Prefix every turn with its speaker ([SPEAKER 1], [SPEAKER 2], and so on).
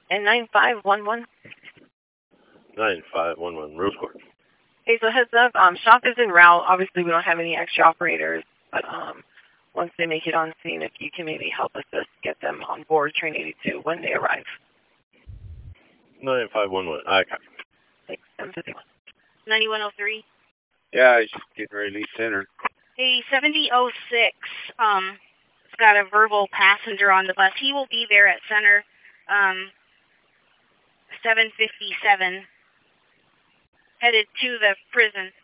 [SPEAKER 1] And 9511.
[SPEAKER 2] 9511, Rose Court.
[SPEAKER 1] Hey, so heads up, shop is en route. Obviously, we don't have any extra operators, but once they make it on scene, if you can maybe help us just get them on board Train 82 when they arrive.
[SPEAKER 2] 9511, I copy.
[SPEAKER 1] Thanks, 751.
[SPEAKER 3] 9103.
[SPEAKER 4] Yeah, he's getting ready to leave center.
[SPEAKER 3] Hey, 7006. It's got a verbal passenger on the bus. He will be there at center. 757. Headed to the prison.